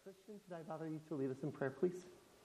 Christian, could I bother you to lead us in prayer, please?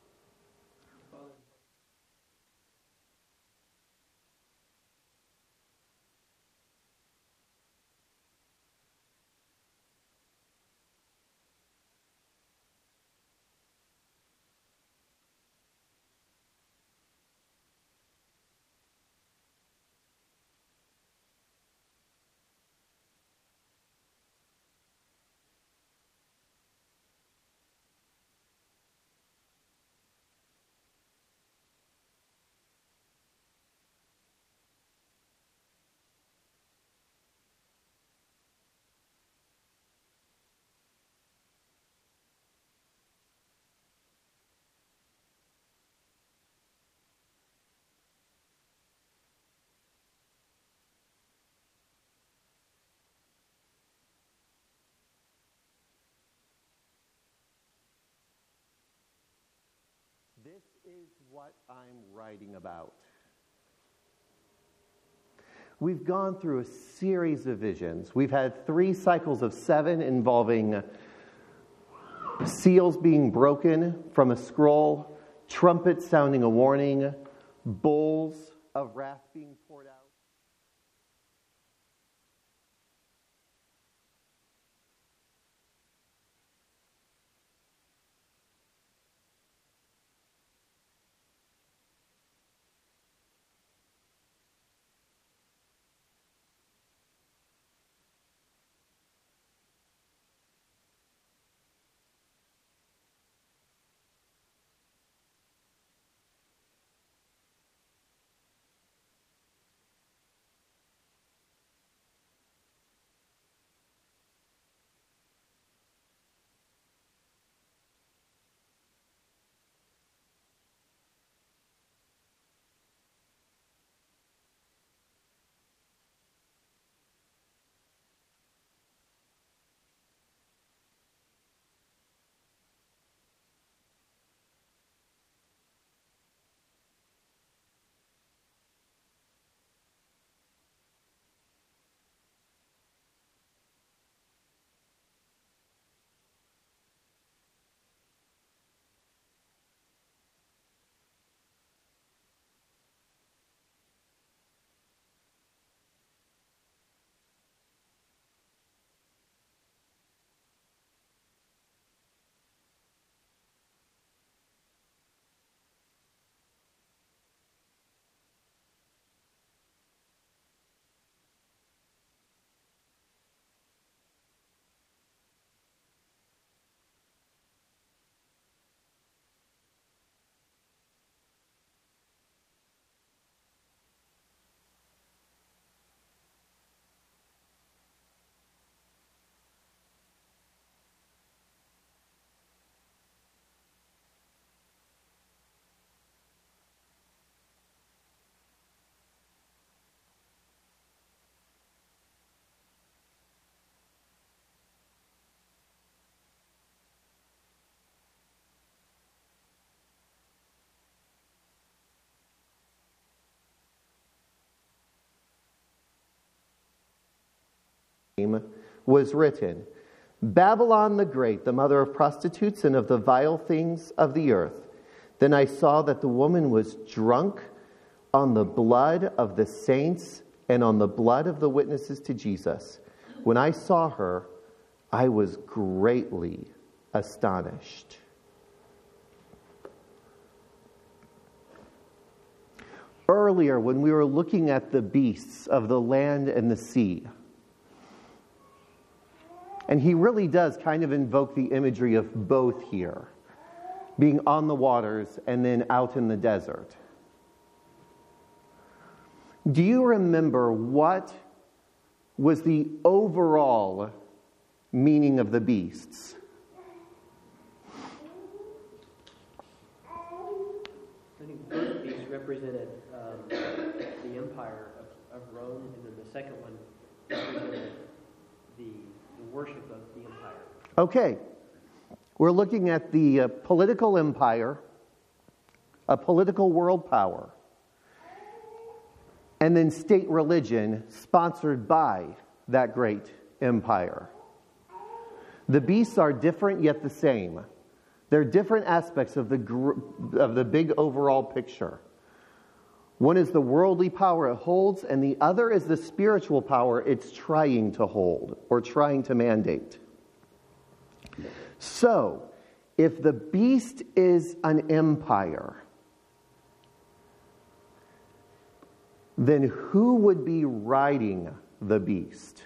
This is what I'm writing about. We've gone through a series of visions. We've had 3 cycles of 7 involving seals being broken from a scroll, trumpets sounding a warning, bowls of wrath being poured out. Was written, Babylon the Great, the mother of prostitutes and of the vile things of the earth. Then I saw that the woman was drunk on the blood of the saints and on the blood of the witnesses to Jesus. When I saw her, I was greatly astonished. Earlier, when we were looking at the beasts of the land and the sea, and he really does kind of invoke the imagery of both here, being on the waters and then out in the desert. Do you remember what was the overall meaning of the beasts? I think both beasts represented the empire of Rome, and then the second one represented the worship of the empire. Okay. We're looking at the political empire, a political world power, and then state religion sponsored by that great empire. The beasts are different yet the same. They're different aspects of the big overall picture. One is the worldly power it holds, and the other is the spiritual power it's trying to hold or trying to mandate. So, if the beast is an empire, then who would be riding the beast?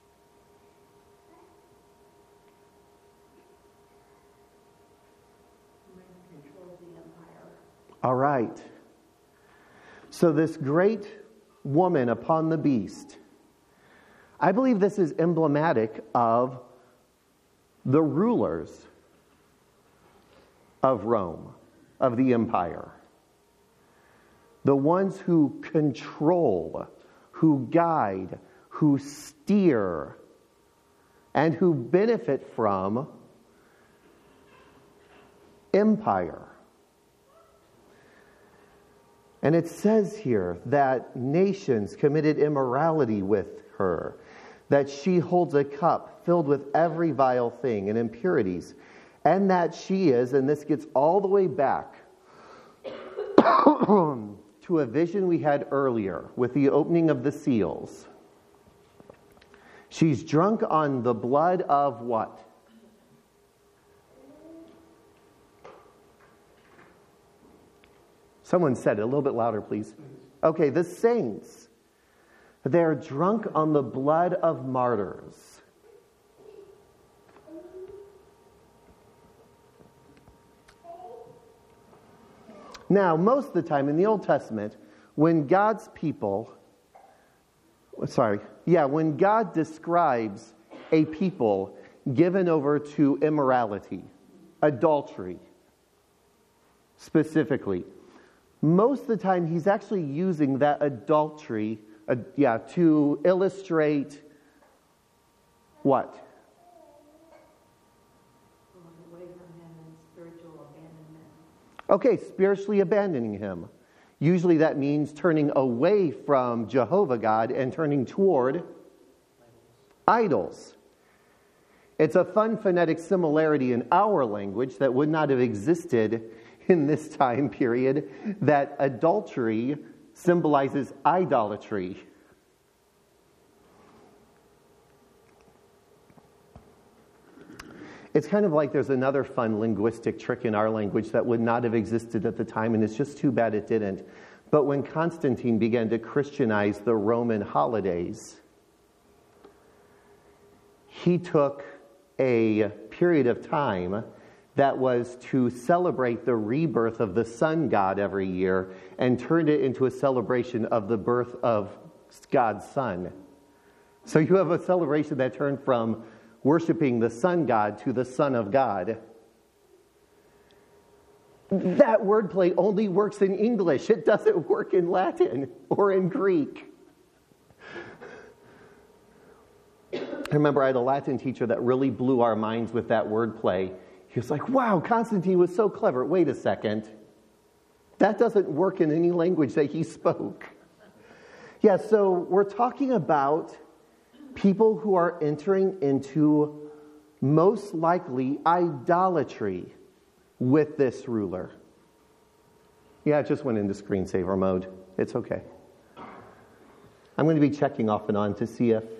All right. So this great woman upon the beast, I believe this is emblematic of the rulers of Rome, of the empire. The ones who control, who guide, who steer, and who benefit from empire. And it says here that nations committed immorality with her, that she holds a cup filled with every vile thing and impurities, and that she is, and this gets all the way back to a vision we had earlier with the opening of the seals. She's drunk on the blood of what? Someone said it a little bit louder, please. Okay, the saints. They're drunk on the blood of martyrs. Now, most of the time in the Old Testament, when God describes a people given over to immorality, adultery, specifically, most of the time he's actually using that adultery, to illustrate what? Going away from him and spiritual abandonment. Okay, spiritually abandoning him. Usually that means turning away from Jehovah God and turning toward idols. It's a fun phonetic similarity in our language that would not have existed in this time period, that adultery symbolizes idolatry. It's kind of like there's another fun linguistic trick in our language that would not have existed at the time, and it's just too bad it didn't. But when Constantine began to Christianize the Roman holidays, he took a period of time that was to celebrate the rebirth of the sun god every year and turned it into a celebration of the birth of God's son. So you have a celebration that turned from worshiping the sun god to the Son of God. That wordplay only works in English. It doesn't work in Latin or in Greek. I remember I had a Latin teacher that really blew our minds with that wordplay. He was like, wow, Constantine was so clever. Wait a second. That doesn't work in any language that he spoke. Yeah, so we're talking about people who are entering into most likely idolatry with this ruler. Yeah, it just went into screensaver mode. It's okay. I'm going to be checking off and on to see if...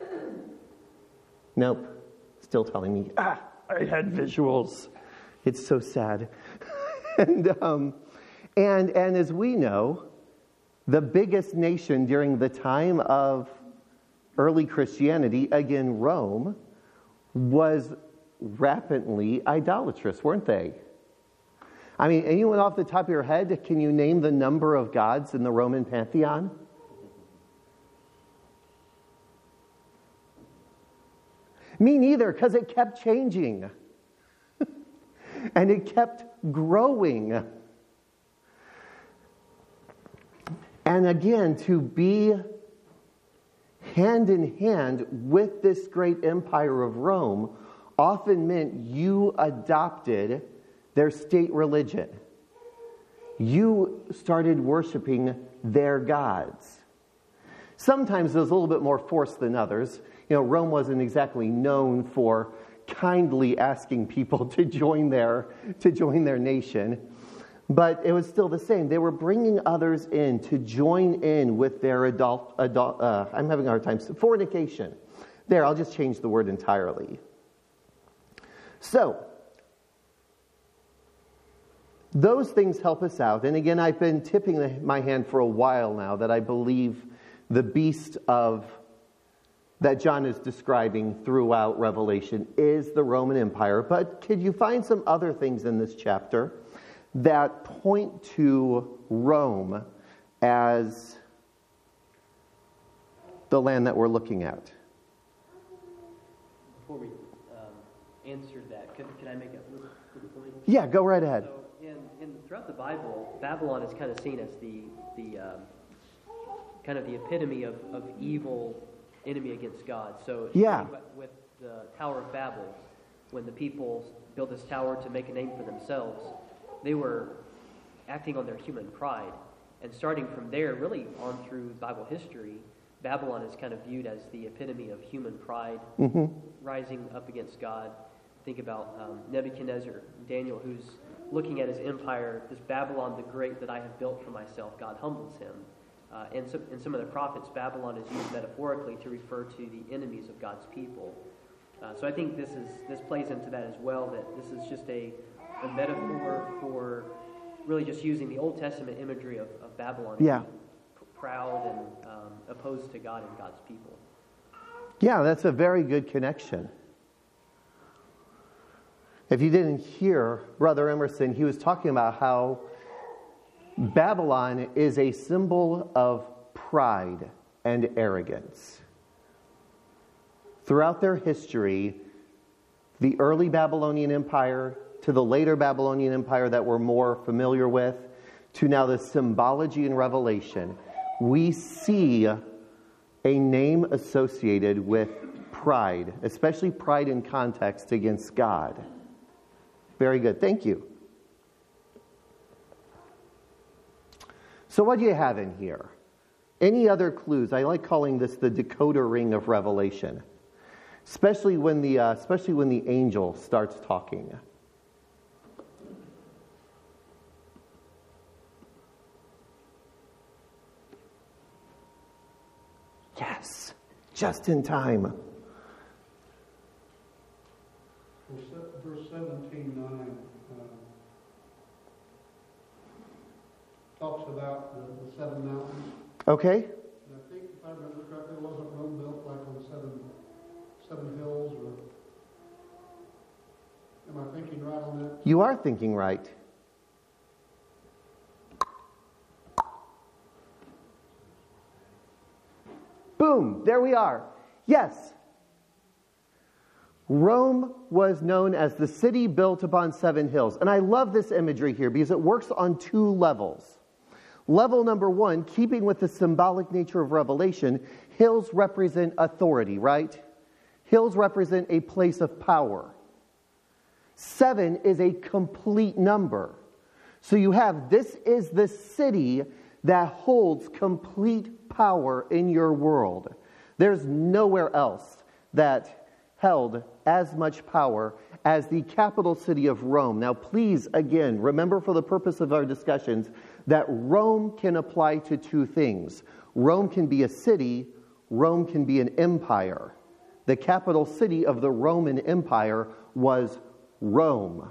Nope. Still telling me, I had visuals. It's so sad. and as we know, the biggest nation during the time of early Christianity, again, Rome, was rapidly idolatrous, weren't they? I mean, anyone off the top of your head, can you name the number of gods in the Roman pantheon? Me neither, because it kept changing. And it kept growing. And again, to be hand in hand with this great empire of Rome often meant you adopted their state religion. You started worshiping their gods. Sometimes it was a little bit more forced than others. You know, Rome wasn't exactly known for kindly asking people to join their nation. But it was still the same. They were bringing others in to join in with their I'm having a hard time, fornication. There, I'll just change the word entirely. So, those things help us out. And again, I've been tipping my hand for a while now that I believe the beast that John is describing throughout Revelation is the Roman Empire. But could you find some other things in this chapter that point to Rome as the land that we're looking at? Before we answer that, can I make a little point? Yeah, go right ahead. So throughout the Bible, Babylon is kind of seen as the kind of the epitome of evil enemy against God. So yeah, with the Tower of Babel, when the people built this tower to make a name for themselves, they were acting on their human pride. And starting from there, really on through Bible history, Babylon is kind of viewed as the epitome of human pride, rising up against God. Think about Nebuchadnezzar, Daniel, who's looking at his empire, this Babylon the Great that I have built for myself. God humbles him. And in some of the prophets, Babylon is used metaphorically to refer to the enemies of God's people. So I think this plays into that as well, that this is just a metaphor for really just using the Old Testament imagery of Babylon. Yeah. Proud and opposed to God and God's people. Yeah, that's a very good connection. If you didn't hear Brother Emerson, he was talking about how Babylon is a symbol of pride and arrogance. Throughout their history, the early Babylonian Empire to the later Babylonian Empire that we're more familiar with, to now the symbology in Revelation, we see a name associated with pride, especially pride in context against God. Very good. Thank you. So what do you have in here? Any other clues? I like calling this the decoder ring of Revelation, especially when the angel starts talking. Yes, just in time. Verse 17:9 talks about the seven mountains. Okay. And I think, if I remember correctly, wasn't Rome built like on seven hills? Or am I thinking right on that? You are thinking right. Boom, there we are. Yes. Rome was known as the city built upon seven hills. And I love this imagery here because it works on two levels. Level number one, keeping with the symbolic nature of Revelation, hills represent authority, right? Hills represent a place of power. 7 is a complete number. So you have, this is the city that holds complete power in your world. There's nowhere else that held as much power as the capital city of Rome. Now, please, again, remember for the purpose of our discussions that Rome can apply to two things. Rome can be a city, Rome can be an empire. The capital city of the Roman Empire was Rome.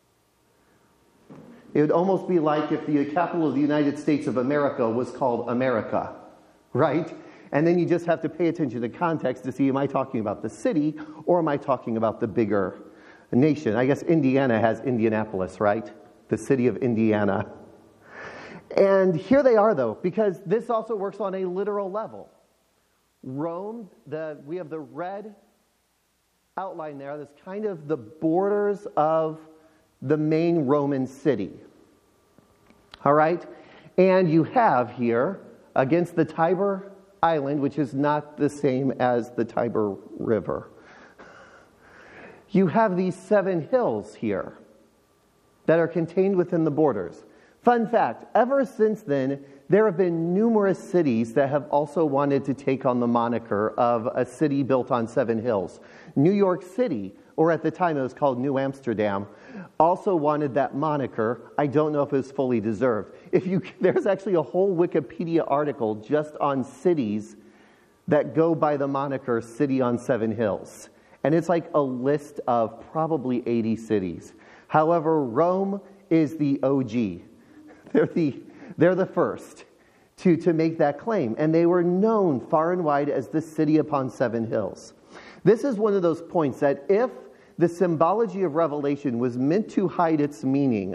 It would almost be like if the capital of the United States of America was called America, right? And then you just have to pay attention to context to see, am I talking about the city or am I talking about the bigger nation? I guess Indiana has Indianapolis, right? The city of Indiana. And here they are, though, because this also works on a literal level. Rome, we have the red outline there. That's kind of the borders of the main Roman city. All right? And you have here, against the Tiber Island, which is not the same as the Tiber River, you have these 7 hills here that are contained within the borders. Fun fact, ever since then, there have been numerous cities that have also wanted to take on the moniker of a city built on 7 hills. New York City or at the time it was called New Amsterdam, also wanted that moniker. I don't know if it was fully deserved. There's actually a whole Wikipedia article just on cities that go by the moniker City on Seven Hills. And it's like a list of probably 80 cities. However, Rome is the OG. They're the first to make that claim. And they were known far and wide as the city upon seven hills. This is one of those points that if the symbology of Revelation was meant to hide its meaning,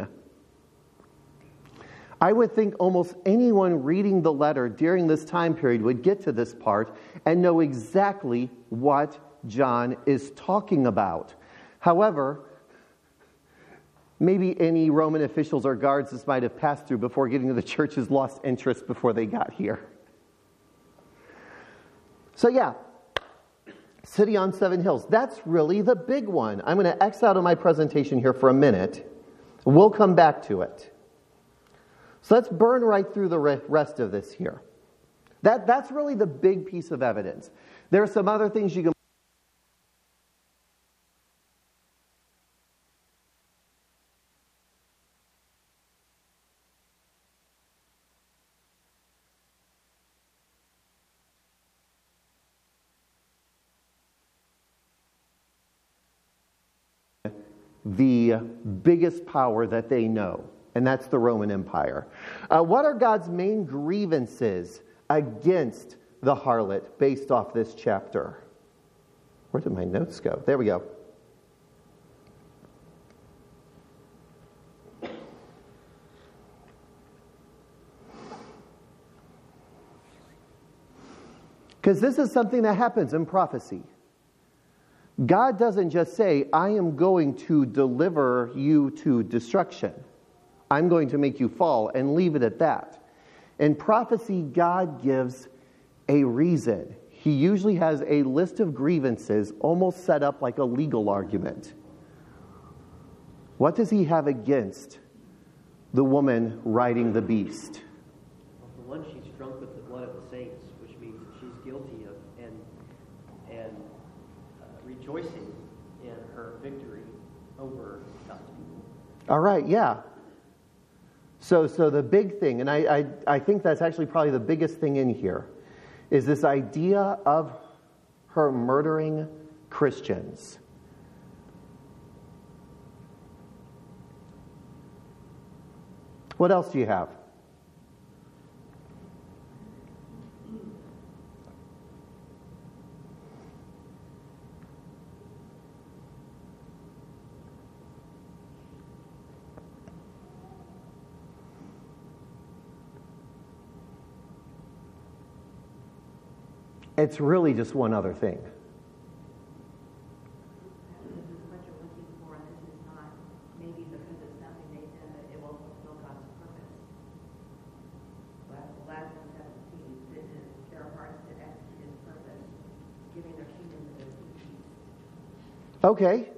I would think almost anyone reading the letter during this time period would get to this part and know exactly what John is talking about. However, maybe any Roman officials or guards this might have passed through before getting to the churches lost interest before they got here. So yeah, City on Seven Hills. That's really the big one. I'm going to X out of my presentation here for a minute. We'll come back to it. So let's burn right through the rest of this here. That's really the big piece of evidence. There are some other things you can the biggest power that they know, and that's the Roman Empire. What are God's main grievances against the harlot based off this chapter? Where did my notes go? There we go. Because this is something that happens in prophecy. God doesn't just say, I am going to deliver you to destruction. I'm going to make you fall and leave it at that. In prophecy, God gives a reason. He usually has a list of grievances almost set up like a legal argument. What does he have against the woman riding the beast? Well, for one, she's drunk with the blood of the saints, which means that she's guilty of and rejoicing in her victory over God's people. All right, yeah. So the big thing, and I think that's actually probably the biggest thing in here, is this idea of her murdering Christians. What else do you have? It's really just one other thing. This is what you're looking for, and this is not maybe because it's something they've done that it will fulfill God's purpose. Last in 17, this is their hearts to execute his purpose, giving their kingdom to their people. Okay.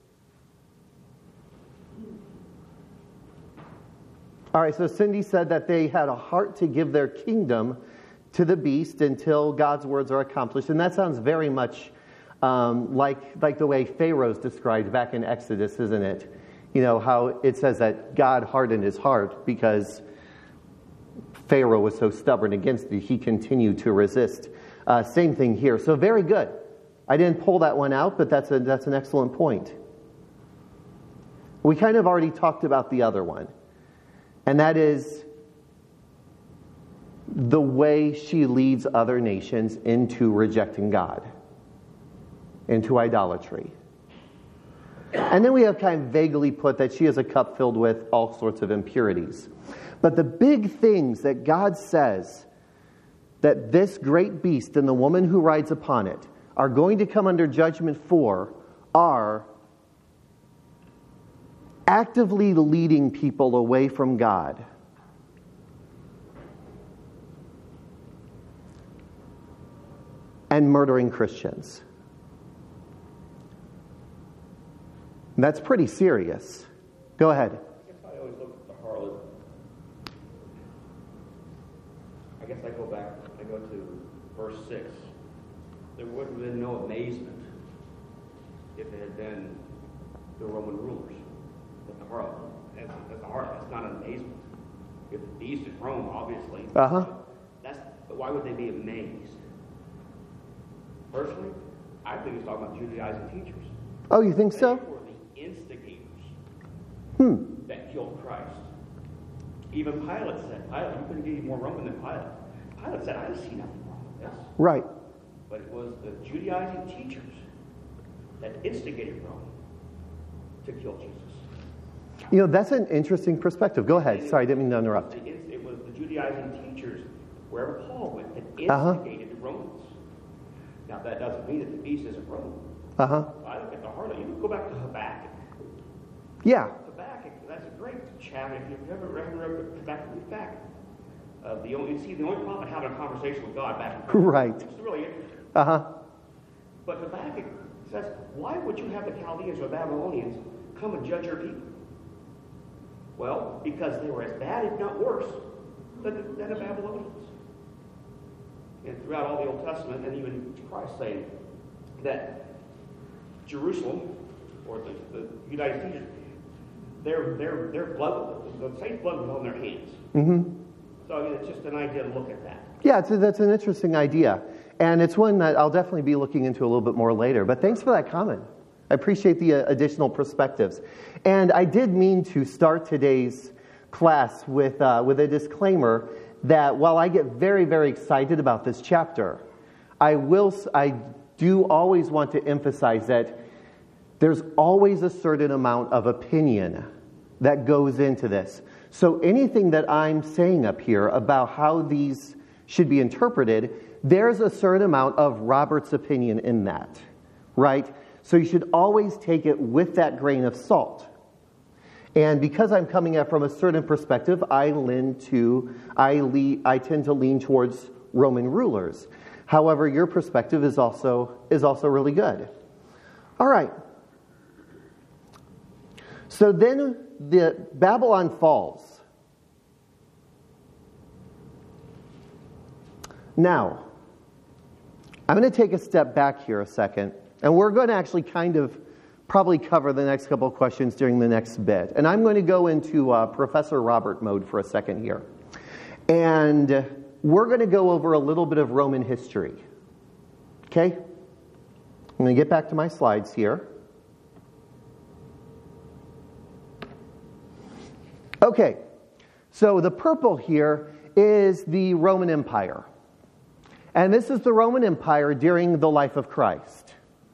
All right, so Cindy said that they had a heart to give their kingdom to the beast until God's words are accomplished. And that sounds very much like the way Pharaoh's described back in Exodus, isn't it? You know, how it says that God hardened his heart because Pharaoh was so stubborn against it, he continued to resist. Same thing here. So very good. I didn't pull that one out, but that's an excellent point. We kind of already talked about the other one. And that is the way she leads other nations into rejecting God, into idolatry. And then we have kind of vaguely put that she has a cup filled with all sorts of impurities. But the big things that God says that this great beast and the woman who rides upon it are going to come under judgment for are actively leading people away from God. And murdering Christians. That's pretty serious. Go ahead. I guess I always look at the harlot. I guess I go to verse 6. There would have been no amazement if it had been the Roman rulers, but the harlot. As the harlot, that's not an amazement. If the beast is Rome, obviously. Uh-huh. But why would they be amazed? Personally, I think it's talking about Judaizing teachers. Oh, you think so? They were the instigators that killed Christ. Even Pilate said, Pilate, you couldn't get any more Roman than Pilate. Pilate said, I see nothing wrong with this. Right. But it was the Judaizing teachers that instigated Rome to kill Jesus. You know, that's an interesting perspective. Go ahead. Sorry, I didn't mean to interrupt. It was the Judaizing teachers, wherever Paul went, that instigated the Romans. Now, that doesn't mean that the beast isn't Rome. Uh-huh. I look at the harlot. You can go back to Habakkuk. Yeah. Habakkuk, that's a great chapter. If you've ever read Habakkuk, read back. The only prophet having a conversation with God back in Right. It's really interesting. Uh-huh. But Habakkuk says, why would you have the Chaldeans or Babylonians come and judge your people? Well, because they were as bad, if not worse, than the Babylonians. And throughout all the Old Testament, and even Christ saying that Jerusalem, or the United States, their blood, the saints' blood was on their hands. Mm-hmm. So I mean, it's just an idea to look at that. Yeah, that's an interesting idea. And it's one that I'll definitely be looking into a little bit more later. But thanks for that comment. I appreciate the additional perspectives. And I did mean to start today's class with a disclaimer that while I get very, very excited about this chapter, I do always want to emphasize that there's always a certain amount of opinion that goes into this. So anything that I'm saying up here about how these should be interpreted, there's a certain amount of Robert's opinion in that, right? So you should always take it with that grain of salt. And because I'm coming at from a certain perspective, I tend to lean towards Roman rulers. However, your perspective is also really good. All right. So then the Babylon falls. Now, I'm going to take a step back here a second, and we're going to actually kind of probably cover the next couple of questions during the next bit. And I'm going to go into Professor Robert mode for a second here. And we're going to go over a little bit of Roman history. Okay? I'm going to get back to my slides here. Okay, so the purple here is the Roman Empire. And this is the Roman Empire during the life of Christ.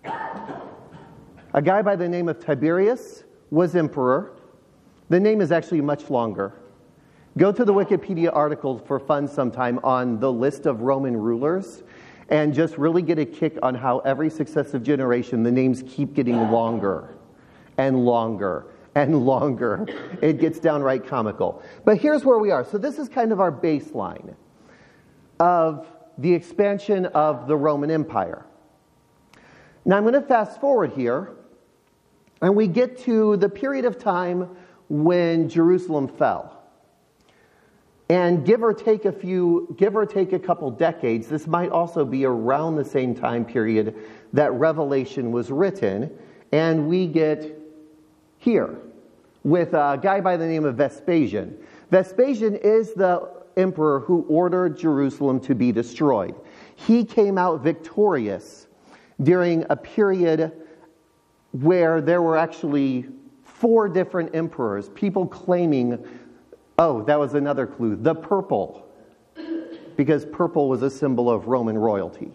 A guy by the name of Tiberius was emperor. The name is actually much longer. Go to the Wikipedia article for fun sometime on the list of Roman rulers and just really get a kick on how every successive generation the names keep getting longer and longer and longer. It gets downright comical. But here's where we are. So this is kind of our baseline of the expansion of the Roman Empire. Now I'm going to fast forward here, and we get to the period of time when Jerusalem fell. And give or take a couple decades, this might also be around the same time period that Revelation was written, and we get here with a guy by the name of Vespasian. Vespasian is the emperor who ordered Jerusalem to be destroyed. He came out victorious during a period where there were actually 4 different emperors, people claiming, oh, that was another clue, the purple, because purple was a symbol of Roman royalty.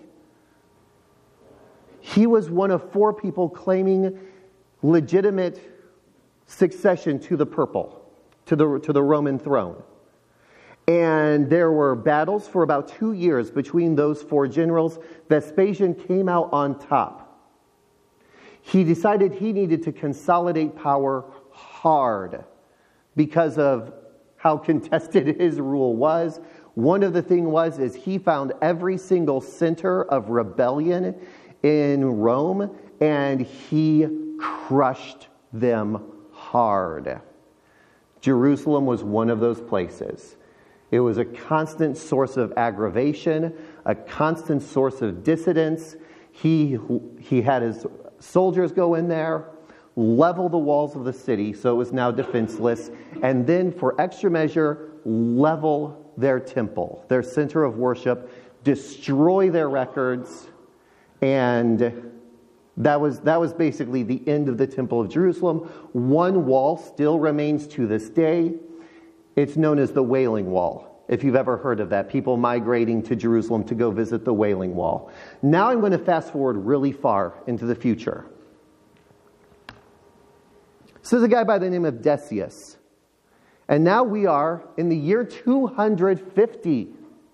He was one of 4 people claiming legitimate succession to the purple, to the Roman throne. And there were battles for about 2 years between those 4 generals. Vespasian came out on top. He decided he needed to consolidate power hard because of how contested his rule was. One of the things is he found every single center of rebellion in Rome, and he crushed them hard. Jerusalem was one of those places. It was a constant source of aggravation, a constant source of dissidence. He had his soldiers go in there, level the walls of the city so it was now defenseless, and then for extra measure, level their temple, their center of worship, destroy their records, and that was basically the end of the Temple of Jerusalem. One wall still remains to this day. It's known as the Wailing Wall, if you've ever heard of that. People migrating to Jerusalem to go visit the Wailing Wall. Now I'm going to fast forward really far into the future. This is a guy by the name of Decius. And now we are in the year 250.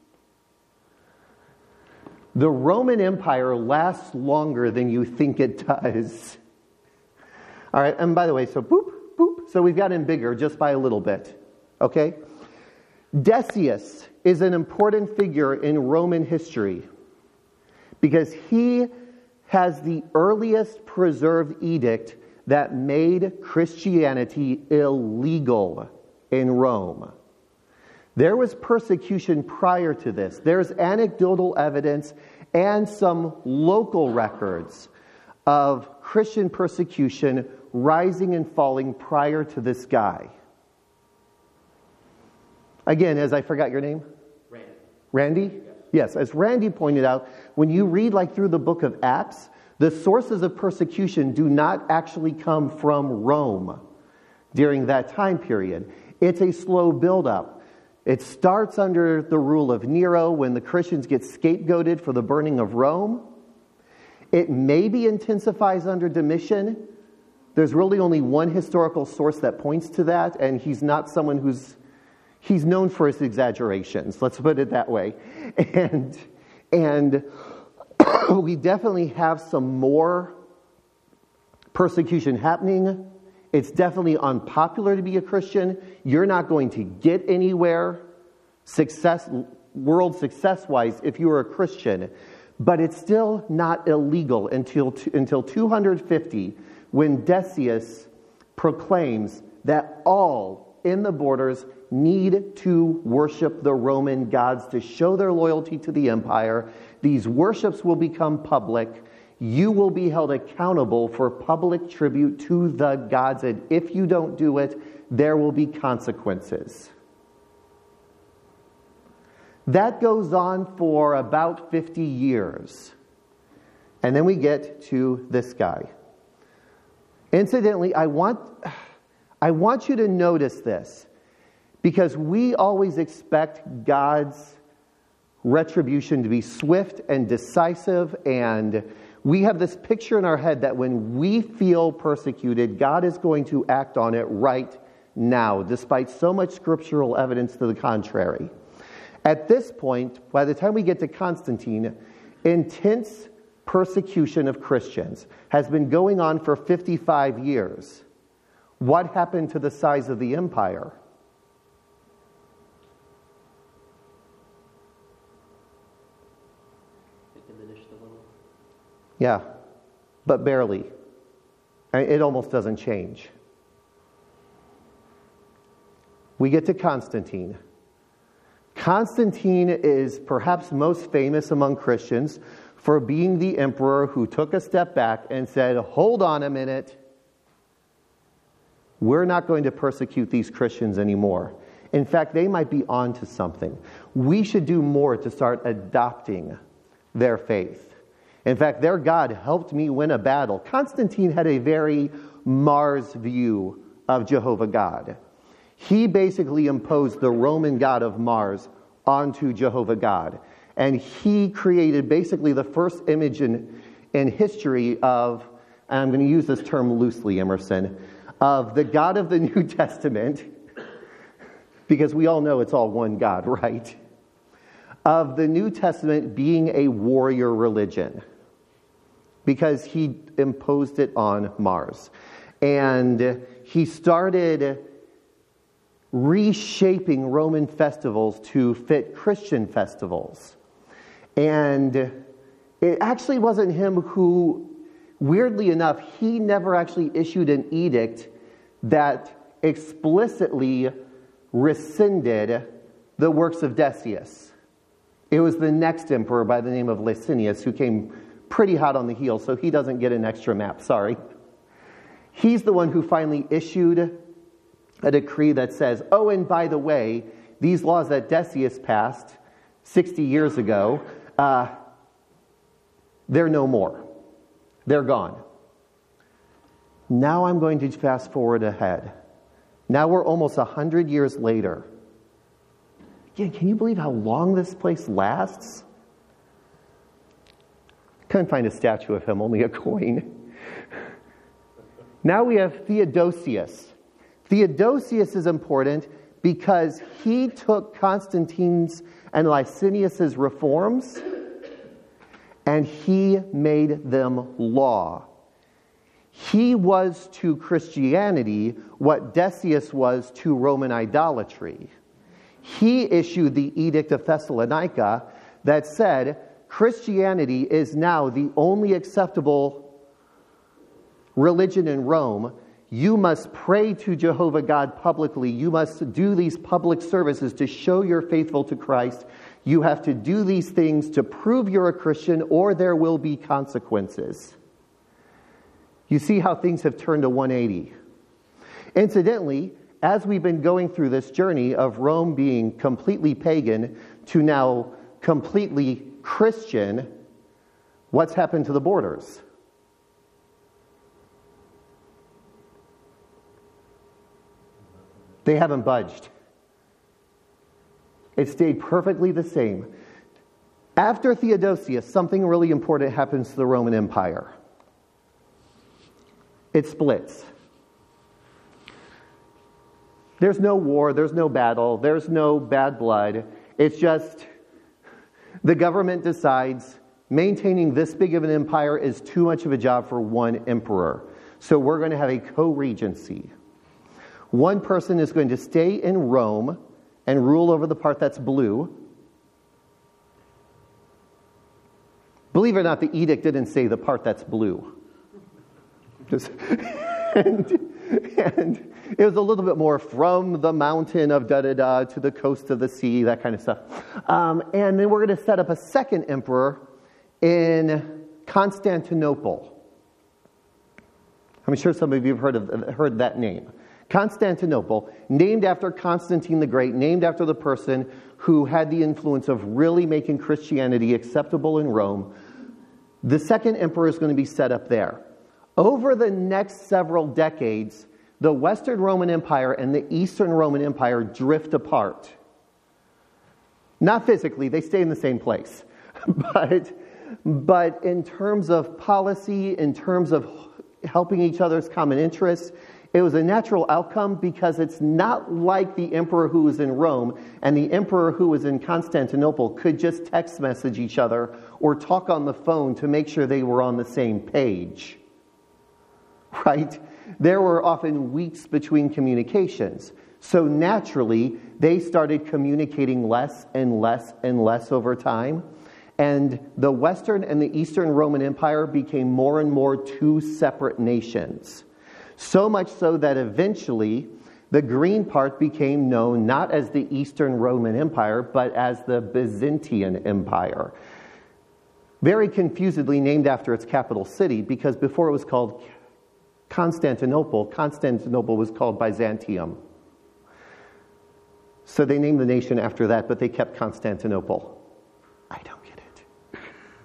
The Roman Empire lasts longer than you think it does. All right, and by the way, so boop, boop. So we've gotten bigger just by a little bit. Okay? Decius is an important figure in Roman history because he has the earliest preserved edict that made Christianity illegal in Rome. There was persecution prior to this. There's anecdotal evidence and some local records of Christian persecution rising and falling prior to this guy. Again, as I forgot your name? Randy. Randy? Yes, as Randy pointed out, when you read through the book of Acts, the sources of persecution do not actually come from Rome during that time period. It's a slow buildup. It starts under the rule of Nero when the Christians get scapegoated for the burning of Rome. It maybe intensifies under Domitian. There's really only one historical source that points to that, and he's not someone he's known for his exaggerations, let's put it that way. And we definitely have some more persecution happening. It's definitely unpopular to be a Christian. You're not going to get anywhere world success-wise if you are a Christian. But it's still not illegal until 250, when Decius proclaims that all in the borders need to worship the Roman gods to show their loyalty to the empire. These worships will become public. You will be held accountable for public tribute to the gods, and if you don't do it, there will be consequences. That goes on for about 50 years. And then we get to this guy. Incidentally, I want you to notice this, because we always expect God's retribution to be swift and decisive, and we have this picture in our head that when we feel persecuted, God is going to act on it right now, despite so much scriptural evidence to the contrary. At this point, by the time we get to Constantine, intense persecution of Christians has been going on for 55 years. What happened to the size of the empire? It diminished a little. Yeah, but barely. It almost doesn't change. We get to Constantine. Constantine is perhaps most famous among Christians for being the emperor who took a step back and said, hold on a minute. We're not going to persecute these Christians anymore. In fact, they might be onto something. We should do more to start adopting their faith. In fact, their God helped me win a battle. Constantine had a very Mars view of Jehovah God. He basically imposed the Roman god of Mars onto Jehovah God. And he created basically the first image in history of, and I'm going to use this term loosely, Emerson, of the God of the New Testament, because we all know it's all one God, right? Of the New Testament being a warrior religion, because he imposed it on Mars. And he started reshaping Roman festivals to fit Christian festivals. And it actually wasn't him who, weirdly enough, he never actually issued an edict that explicitly rescinded the works of Decius. It was the next emperor by the name of Licinius who came pretty hot on the heels, so he doesn't get an extra map, sorry. He's the one who finally issued a decree that says, oh, and by the way, these laws that Decius passed 60 years ago, they're no more. They're gone. Now I'm going to fast forward ahead. Now we're almost 100 years later. Again, can you believe how long this place lasts? Couldn't find a statue of him, only a coin. Now we have Theodosius. Theodosius is important because he took Constantine's and Licinius's reforms and he made them law. He was to Christianity what Decius was to Roman idolatry. He issued the Edict of Thessalonica that said Christianity is now the only acceptable religion in Rome. You must pray to Jehovah God publicly. You must do these public services to show you're faithful to Christ. You have to do these things to prove you're a Christian, or there will be consequences. You see how things have turned to 180. Incidentally, as we've been going through this journey of Rome being completely pagan to now completely Christian, what's happened to the borders? They haven't budged. It stayed perfectly the same. After Theodosius, something really important happens to the Roman Empire. It splits. There's no war, there's no battle, there's no bad blood. It's just the government decides maintaining this big of an empire is too much of a job for one emperor. So we're going to have a co-regency. One person is going to stay in Rome and rule over the part that's blue. Believe it or not, the edict didn't say the part that's blue. And it was a little bit more from the mountain of da-da-da to the coast of the sea, that kind of stuff. And then we're going to set up a second emperor in Constantinople. I'm sure some of you have heard that name. Constantinople, named after Constantine the Great, named after the person who had the influence of really making Christianity acceptable in Rome. The second emperor is going to be set up there. Over the next several decades, the Western Roman Empire and the Eastern Roman Empire drift apart. Not physically, they stay in the same place. But in terms of policy, in terms of helping each other's common interests, it was a natural outcome because it's not like the emperor who was in Rome and the emperor who was in Constantinople could just text message each other or talk on the phone to make sure they were on the same page. Right? There were often weeks between communications. So naturally, they started communicating less and less and less over time. And the Western and the Eastern Roman Empire became more and more two separate nations. So much so that eventually the green part became known not as the Eastern Roman Empire, but as the Byzantine Empire. Very confusedly named after its capital city, because before it was called Constantinople, Constantinople was called Byzantium. So they named the nation after that, but they kept Constantinople. I don't get it.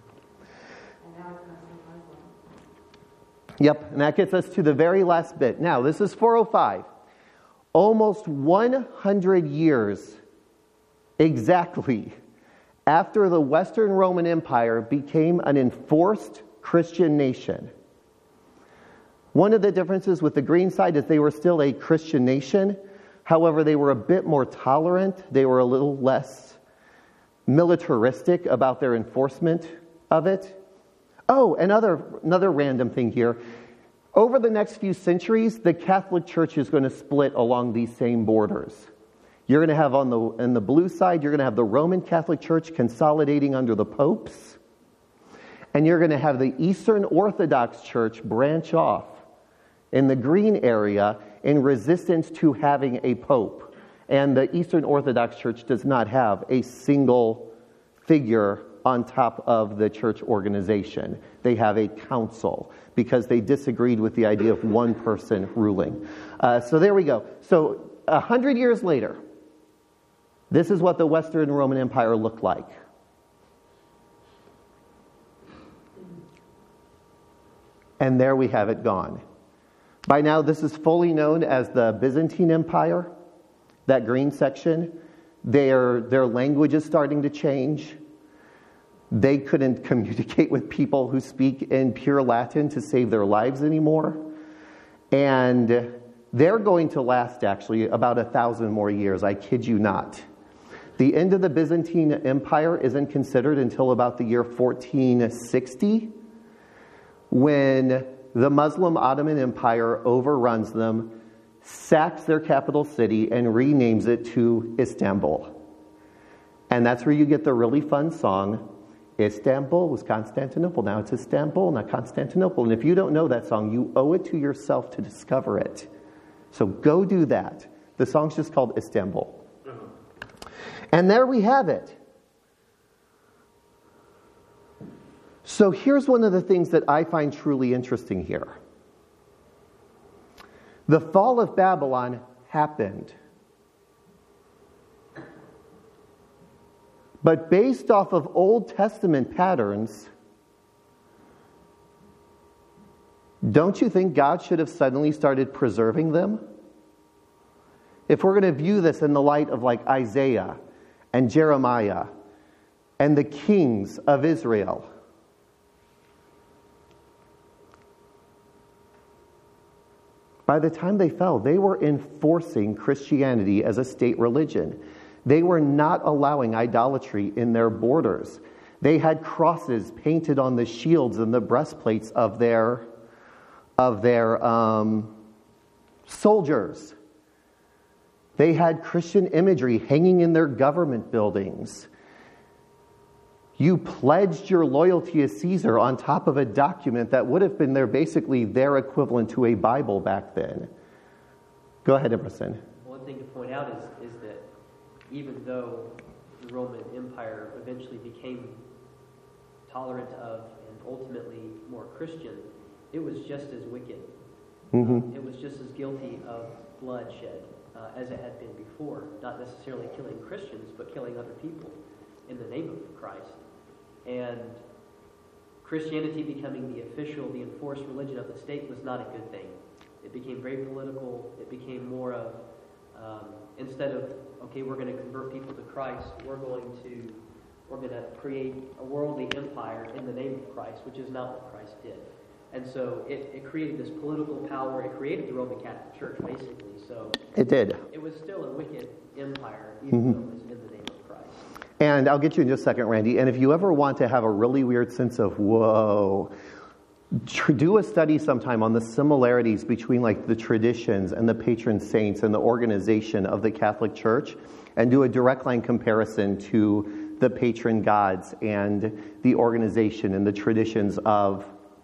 Yep, and that gets us to the very last bit. Now, this is 405. Almost 100 years exactly after the Western Roman Empire became an enforced Christian nation. One of the differences with the green side is they were still a Christian nation. However, they were a bit more tolerant. They were a little less militaristic about their enforcement of it. Oh, another random thing here. Over the next few centuries, the Catholic Church is going to split along these same borders. You're going to have on the blue side, you're going to have the Roman Catholic Church consolidating under the popes. And you're going to have the Eastern Orthodox Church branch off in the green area in resistance to having a pope. And the Eastern Orthodox Church does not have a single figure on top of the church organization. They have a council because they disagreed with the idea of one person ruling. So there we go. So 100 years later, this is what the Western Roman Empire looked like. And there we have it gone. By now, this is fully known as the Byzantine Empire, that green section. Their language is starting to change. They couldn't communicate with people who speak in pure Latin to save their lives anymore. And they're going to last, actually, about 1,000 more years. I kid you not. The end of the Byzantine Empire isn't considered until about the year 1460, when the Muslim Ottoman Empire overruns them, sacks their capital city, and renames it to Istanbul. And that's where you get the really fun song, Istanbul was Constantinople, now it's Istanbul, not Constantinople. And if you don't know that song, you owe it to yourself to discover it. So go do that. The song's just called Istanbul. And there we have it. So here's one of the things that I find truly interesting here. The fall of Babylon happened. But based off of Old Testament patterns, don't you think God should have suddenly started preserving them? If we're going to view this in the light of like Isaiah and Jeremiah and the kings of Israel, by the time they fell, they were enforcing Christianity as a state religion. They were not allowing idolatry in their borders. They had crosses painted on the shields and the breastplates of their soldiers. They had Christian imagery hanging in their government buildings. You pledged your loyalty to Caesar on top of a document that would have been basically their equivalent to a Bible back then. Go ahead, Emerson. One thing to point out is that even though the Roman Empire eventually became tolerant of and ultimately more Christian, it was just as wicked. Mm-hmm. It was just as guilty of bloodshed as it had been before. Not necessarily killing Christians, but killing other people in the name of Christ. And Christianity becoming the official, the enforced religion of the state was not a good thing. It became very political. It became more of, instead of, okay, we're going to convert people to Christ, we're going to create a worldly empire in the name of Christ, which is not what Christ did. And so it created this political power. It created the Roman Catholic Church, basically. So it did. It was still a wicked empire, even though it was in the name of Christ. And I'll get you in just a second, Randy. And if you ever want to have a really weird sense of, whoa, do a study sometime on the similarities between like the traditions and the patron saints and the organization of the Catholic Church, and do a direct line comparison to the patron gods and the organization and the traditions of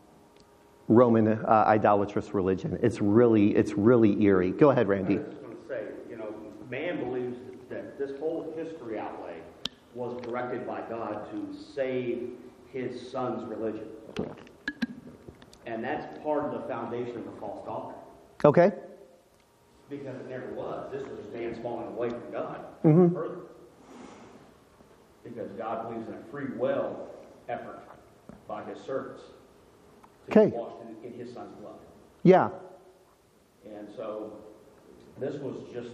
Roman idolatrous religion. It's really eerie. Go ahead, Randy. I was just going to say, man believes that this whole history outlay was directed by God to save his son's religion. And that's part of the foundation of the false doctrine. Okay. Because it never was. This was man's falling away from God further. Because God believes in a free will effort by his servants to be washed in his son's blood. Yeah. And so this was just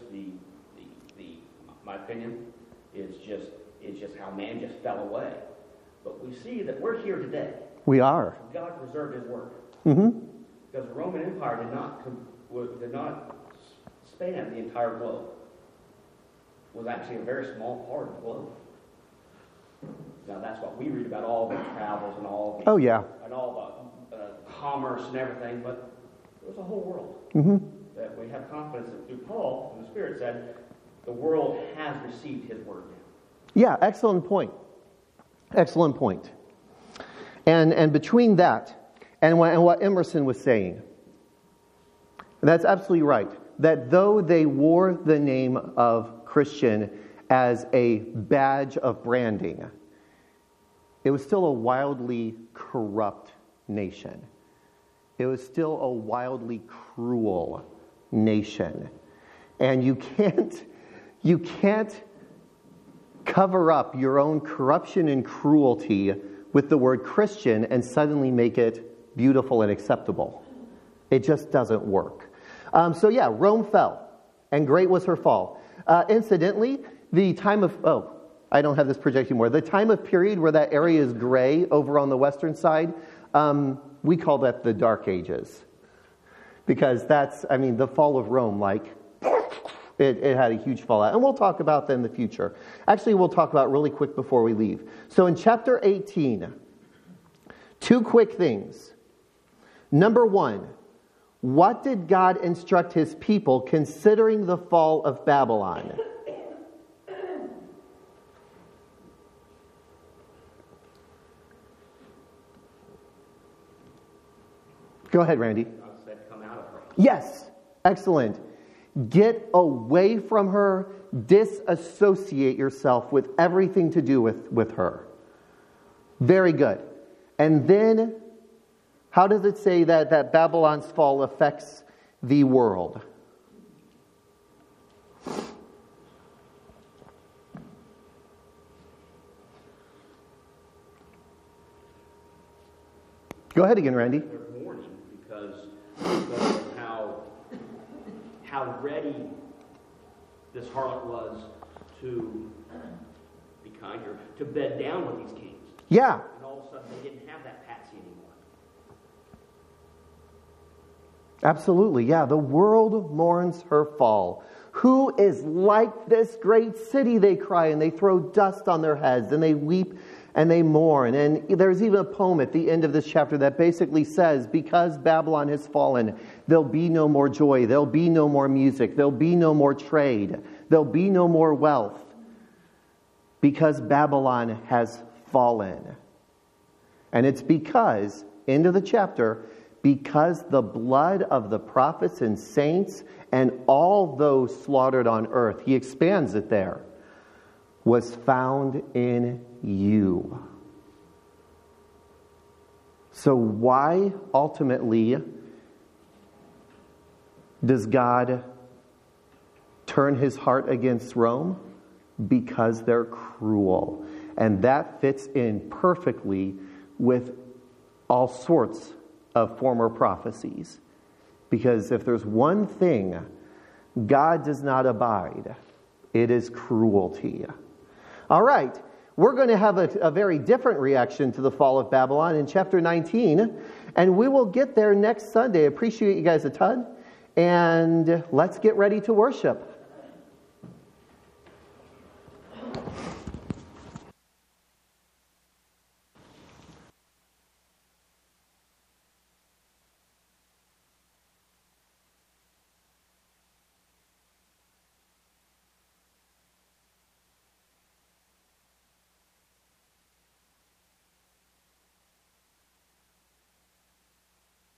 my opinion, it's just how man just fell away. But we see that we're here today. We are. God preserved his word. Mm-hmm. Because the Roman Empire did not span the entire globe. It was actually a very small part of the globe. Now that's what we read about, all the travels and all the and all the commerce and everything, but it was a whole world that we have confidence that through Paul and the Spirit said the world has received his word now. Yeah, excellent point. Excellent point. And between that and what Emerson was saying, that's absolutely right. That though they wore the name of Christian as a badge of branding, it was still a wildly corrupt nation. It was still a wildly cruel nation. And you can't cover up your own corruption and cruelty with the word Christian and suddenly make it beautiful and acceptable. It just doesn't work. Rome fell, and great was her fall. Incidentally, the time of, I don't have this projected anymore. The time of period where that area is gray over on the western side, we call that the Dark Ages. Because the fall of Rome, it had a huge fallout. And we'll talk about that in the future. Actually, we'll talk about it really quick before we leave. So in chapter 18, 2 quick things. Number 1, what did God instruct his people considering the fall of Babylon? Go ahead, Randy. God said, come out of her. Yes, excellent. Get away from her. Disassociate yourself with everything to do with her. Very good. And then, how does it say that Babylon's fall affects the world? Go ahead again, Randy. They're mourning because of how ready this harlot was to be kind or to bed down with these kings. Yeah. And all of a sudden they didn't have that patsy anymore. Absolutely, yeah. The world mourns her fall. Who is like this great city, they cry, and they throw dust on their heads, and they weep and they mourn. And there's even a poem at the end of this chapter that basically says, because Babylon has fallen, there'll be no more joy, there'll be no more music, there'll be no more trade, there'll be no more wealth, because Babylon has fallen. And it's because, end of the chapter, because the blood of the prophets and saints and all those slaughtered on earth, he expands it there, was found in you. So why ultimately does God turn his heart against Rome? Because they're cruel. And that fits in perfectly with all sorts of former prophecies. Because if there's one thing God does not abide, it is cruelty. All right, we're going to have a very different reaction to the fall of Babylon in chapter 19, and we will get there next Sunday. I appreciate you guys a ton, and let's get ready to worship.